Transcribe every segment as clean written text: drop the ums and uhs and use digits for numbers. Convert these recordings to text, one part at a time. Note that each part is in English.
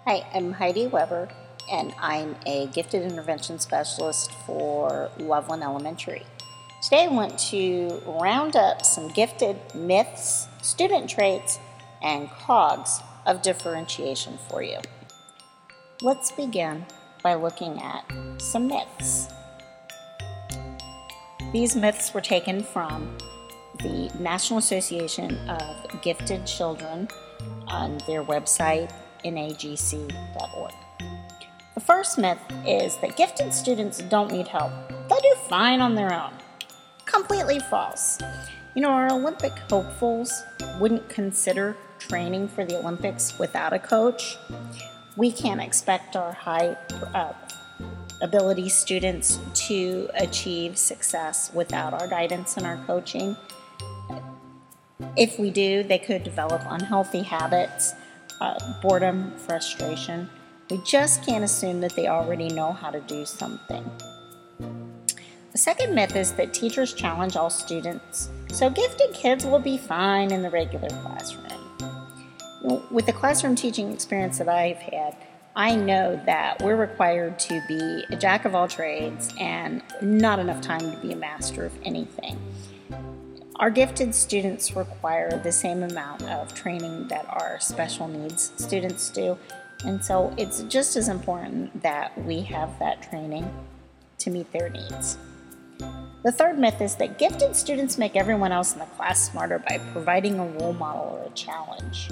Hi, I'm Heidi Weber, and I'm a gifted intervention specialist for Loveland Elementary. Today I want to round up some gifted myths, student traits, and cogs of differentiation for you. Let's begin by looking at some myths. These myths were taken from the National Association of Gifted Children on their website, nagc.org. The first myth is that gifted students don't need help. They do fine on their own. Completely false. Our Olympic hopefuls wouldn't consider training for the Olympics without a coach. We can't expect our high ability students to achieve success without our guidance and our coaching. If we do, they could develop unhealthy habits, boredom, frustration. We just can't assume that they already know how to do something. The second myth is that teachers challenge all students, so gifted kids will be fine in the regular classroom. With the classroom teaching experience that I've had, I know that we're required to be a jack of all trades and not enough time to be a master of anything. Our gifted students require the same amount of training that our special needs students do, and so it's just as important that we have that training to meet their needs. The third myth is that gifted students make everyone else in the class smarter by providing a role model or a challenge.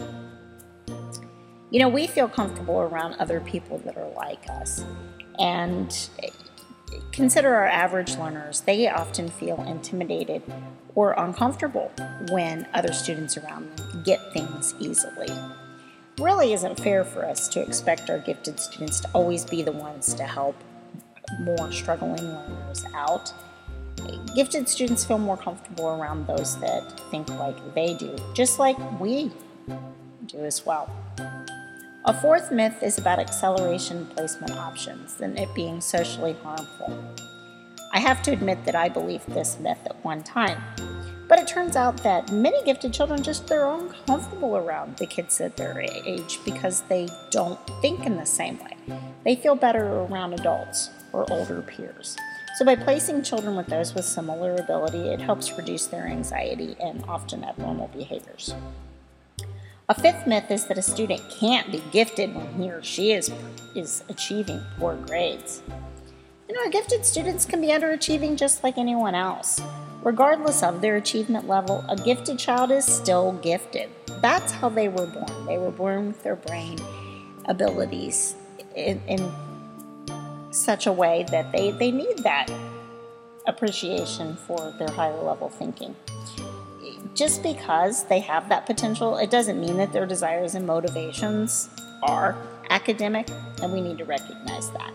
We feel comfortable around other people that are like us, and consider our average learners. They often feel intimidated or uncomfortable when other students around them get things easily. It really isn't fair for us to expect our gifted students to always be the ones to help more struggling learners out. Gifted students feel more comfortable around those that think like they do, just like we do as well. A fourth myth is about acceleration placement options and it being socially harmful. I have to admit that I believed this myth at one time, but it turns out that many gifted children they're uncomfortable around the kids at their age because they don't think in the same way. They feel better around adults or older peers. So by placing children with those with similar ability, it helps reduce their anxiety and often abnormal behaviors. A fifth myth is that a student can't be gifted when he or she is achieving poor grades. Gifted students can be underachieving just like anyone else. Regardless of their achievement level, a gifted child is still gifted. That's how they were born. They were born with their brain abilities in such a way that they need that appreciation for their higher level thinking. Just because they have that potential, it doesn't mean that their desires and motivations are academic, and we need to recognize that.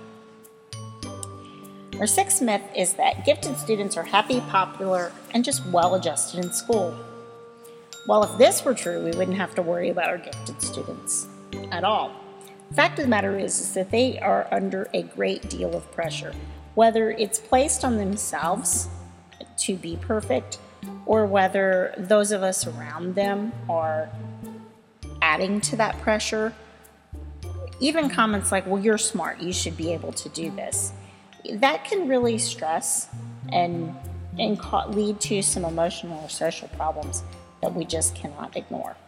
Our sixth myth is that gifted students are happy, popular, and just well-adjusted in school. Well, if this were true, we wouldn't have to worry about our gifted students at all. The fact of the matter is that they are under a great deal of pressure, whether it's placed on themselves to be perfect or whether those of us around them are adding to that pressure. Even comments like, well, you're smart, you should be able to do this. That can really stress and lead to some emotional or social problems that we just cannot ignore.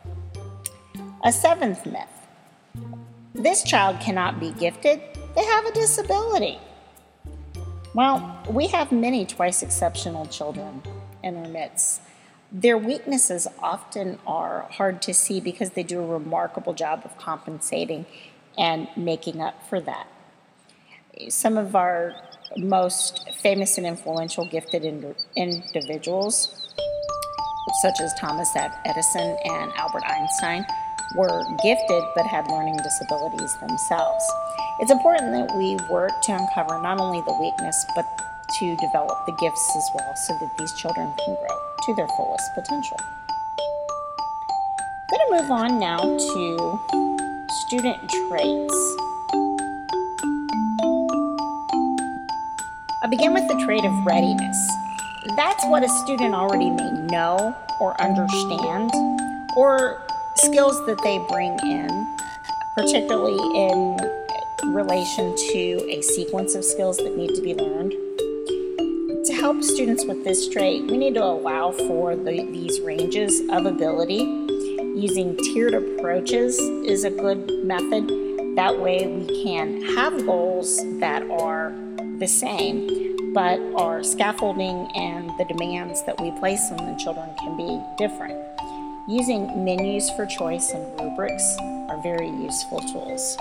A seventh myth. This child cannot be gifted. They have a disability. Well, we have many twice exceptional children in our midst. Their weaknesses often are hard to see because they do a remarkable job of compensating and making up for that. Some of our most famous and influential gifted individuals, such as Thomas Edison and Albert Einstein, were gifted but had learning disabilities themselves. It's important that we work to uncover not only the weakness but to develop the gifts as well so that these children can grow to their fullest potential. I'm going to move on now to student traits. I'll begin with the trait of readiness. That's what a student already may know or understand, or skills that they bring in particularly in relation to a sequence of skills that need to be learned. To help students with this trait, we need to allow for these ranges of ability. Using tiered approaches is a good method. That way we can have goals that are the same, but our scaffolding and the demands that we place on the children can be different. Using menus for choice and rubrics are very useful tools.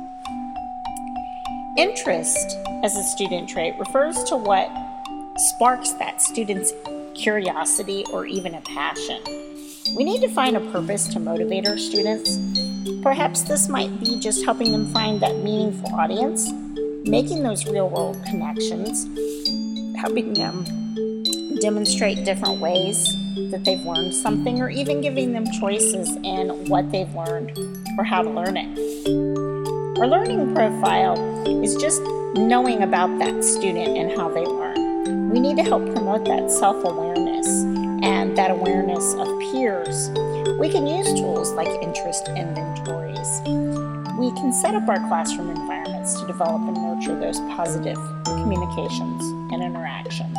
Interest as a student trait refers to what sparks that student's curiosity or even a passion. We need to find a purpose to motivate our students. Perhaps this might be just helping them find that meaningful audience, making those real-world connections, helping them demonstrate different ways that they've learned something, or even giving them choices in what they've learned or how to learn it. Our learning profile is just knowing about that student and how they learn. We need to help promote that self-awareness and that awareness of peers. We can use tools like interest inventories. We can set up our classroom environments to develop and nurture those positive communications and interactions.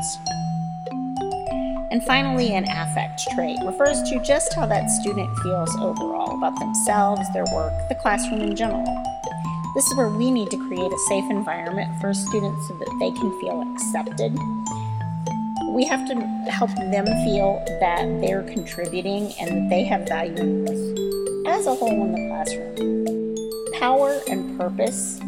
And finally, an affect trait refers to just how that student feels overall about themselves, their work, the classroom in general. This is where we need to create a safe environment for students so that they can feel accepted. We have to help them feel that they're contributing and that they have value and worth as a whole in the classroom. Power and purpose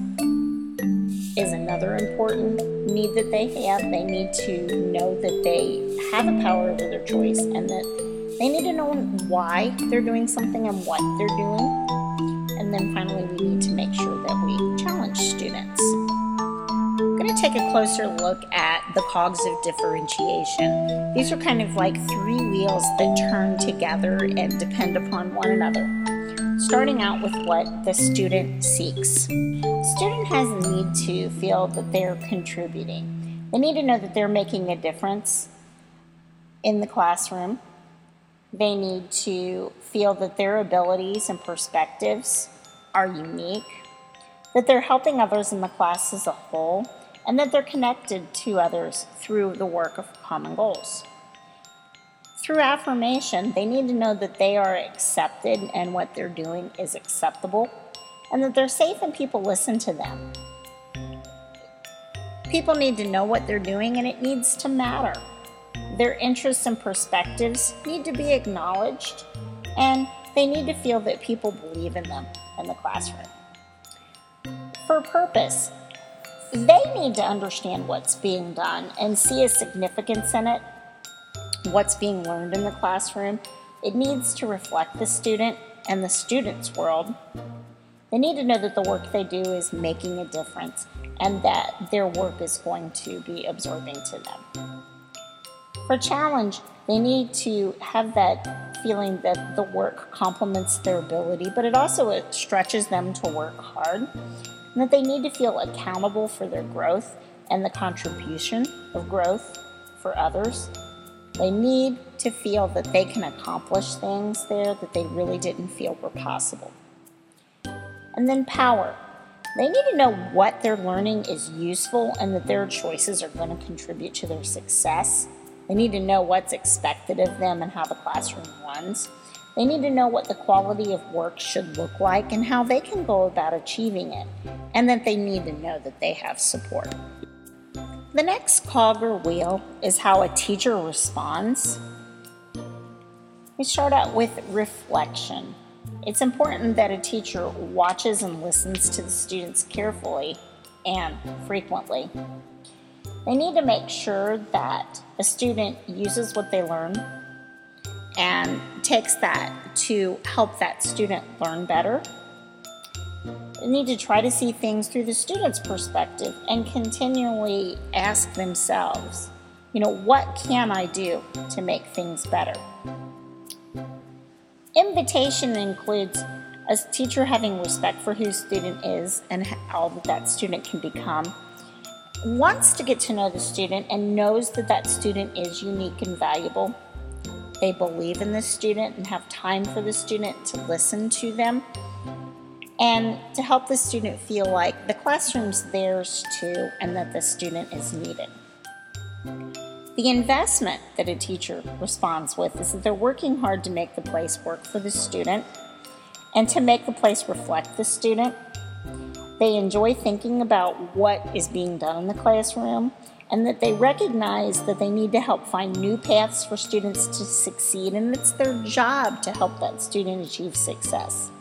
is another important need that they have. They need to know that they have a power over their choice and that they need to know why they're doing something and what they're doing. And then finally, we need to make sure that we challenge students. I'm going to take a closer look at the cogs of differentiation. These are kind of like three wheels that turn together and depend upon one another. Starting out with what the student seeks. The student has a need to feel that they're contributing. They need to know that they're making a difference in the classroom. They need to feel that their abilities and perspectives are unique, that they're helping others in the class as a whole, and that they're connected to others through the work of common goals. Through affirmation, they need to know that they are accepted and what they're doing is acceptable, and that they're safe and people listen to them. People need to know what they're doing and it needs to matter. Their interests and perspectives need to be acknowledged, and they need to feel that people believe in them in the classroom. For purpose, they need to understand what's being done and see a significance in it, what's being learned in the classroom. It needs to reflect the student and the student's world. They need to know that the work they do is making a difference and that their work is going to be absorbing to them. For challenge, they need to have that feeling that the work complements their ability, but it also stretches them to work hard, and that they need to feel accountable for their growth and the contribution of growth for others. They need to feel that they can accomplish things there that they really didn't feel were possible. And then power. They need to know what they're learning is useful and that their choices are going to contribute to their success. They need to know what's expected of them and how the classroom runs. They need to know what the quality of work should look like and how they can go about achieving it, and that they need to know that they have support. The next cog or wheel is how a teacher responds. We start out with reflection. It's important that a teacher watches and listens to the students carefully and frequently. They need to make sure that a student uses what they learn and takes that to help that student learn better. They need to try to see things through the student's perspective and continually ask themselves, what can I do to make things better? Invitation includes a teacher having respect for who student is and all that student can become, wants to get to know the student and knows that student is unique and valuable. They believe in the student and have time for the student to listen to them. and to help the student feel like the classroom's theirs too and that the student is needed. The investment that a teacher responds with is that they're working hard to make the place work for the student and to make the place reflect the student. They enjoy thinking about what is being done in the classroom and that they recognize that they need to help find new paths for students to succeed, and it's their job to help that student achieve success.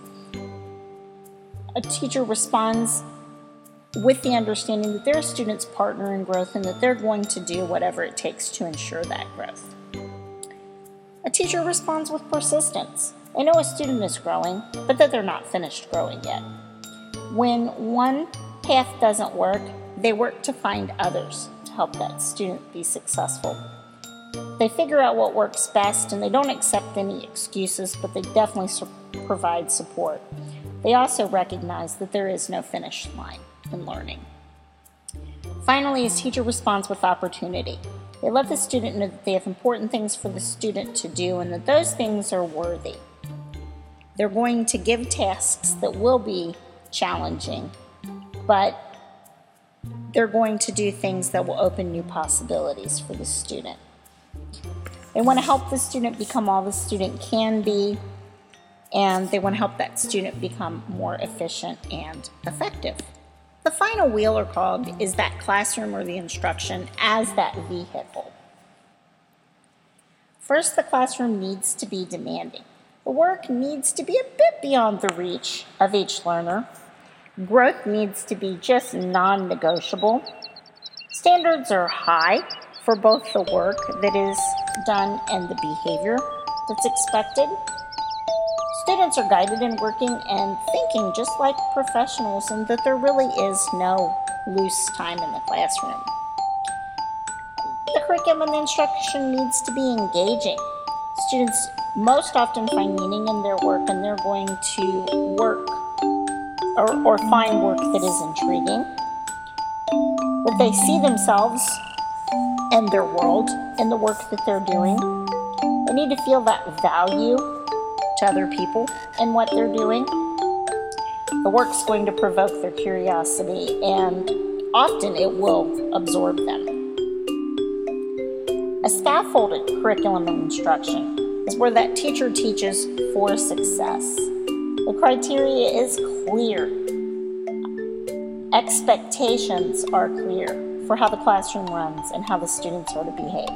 A teacher responds with the understanding that they're a student's partner in growth and that they're going to do whatever it takes to ensure that growth. A teacher responds with persistence. They know a student is growing, but that they're not finished growing yet. When one path doesn't work, they work to find others to help that student be successful. They figure out what works best, and they don't accept any excuses, but they definitely provide support. They also recognize that there is no finish line in learning. Finally, a teacher responds with opportunity. They let the student know that they have important things for the student to do and that those things are worthy. They're going to give tasks that will be challenging, but they're going to do things that will open new possibilities for the student. They want to help the student become all the student can be, and they want to help that student become more efficient and effective. The final wheel or cog is that classroom or the instruction as that vehicle. First, the classroom needs to be demanding. The work needs to be a bit beyond the reach of each learner. Growth needs to be just non-negotiable. Standards are high for both the work that is done and the behavior that's expected. Students are guided in working and thinking just like professionals, and that there really is no loose time in the classroom. The curriculum and the instruction needs to be engaging. Students most often find meaning in their work, and they're going to work or find work that is intriguing, that they see themselves and their world in the work that they're doing. They need to feel that value to other people in what they're doing. The work's going to provoke their curiosity, and often it will absorb them. A scaffolded curriculum and instruction is where that teacher teaches for success. The criteria is clear. Expectations are clear for how the classroom runs and how the students are to behave.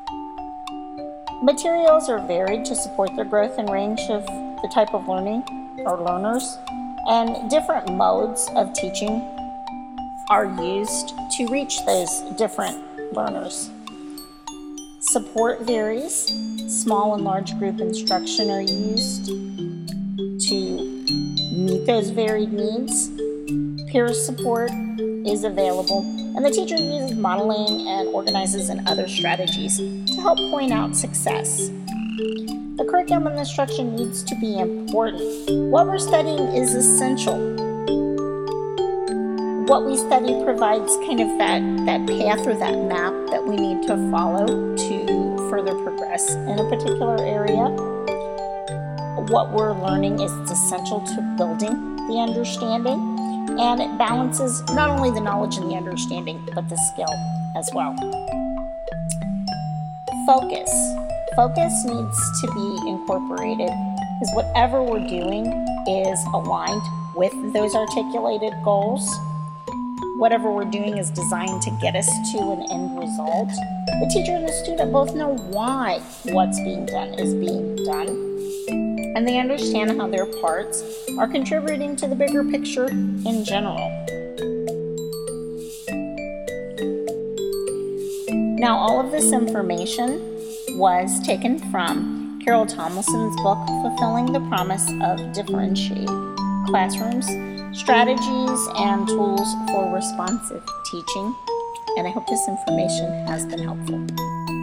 Materials are varied to support their growth and range of the type of learning or learners, and different modes of teaching are used to reach those different learners. Support varies. Small and large group instruction are used to meet those varied needs. Peer support is available, and the teacher uses modeling and organizes and other strategies to help point out success. The curriculum and instruction needs to be important. What we're studying is essential. What we study provides kind of that path or that map that we need to follow to further progress in a particular area. What we're learning is essential to building the understanding, and it balances not only the knowledge and the understanding, but the skill as well. Focus. Focus needs to be incorporated because whatever we're doing is aligned with those articulated goals. Whatever we're doing is designed to get us to an end result. The teacher and the student both know why what's being done is being done, and they understand how their parts are contributing to the bigger picture in general. Now, all of this information was taken from Carol Tomlinson's book, Fulfilling the Promise of Differentiated Classrooms, Strategies and Tools for Responsive Teaching. And I hope this information has been helpful.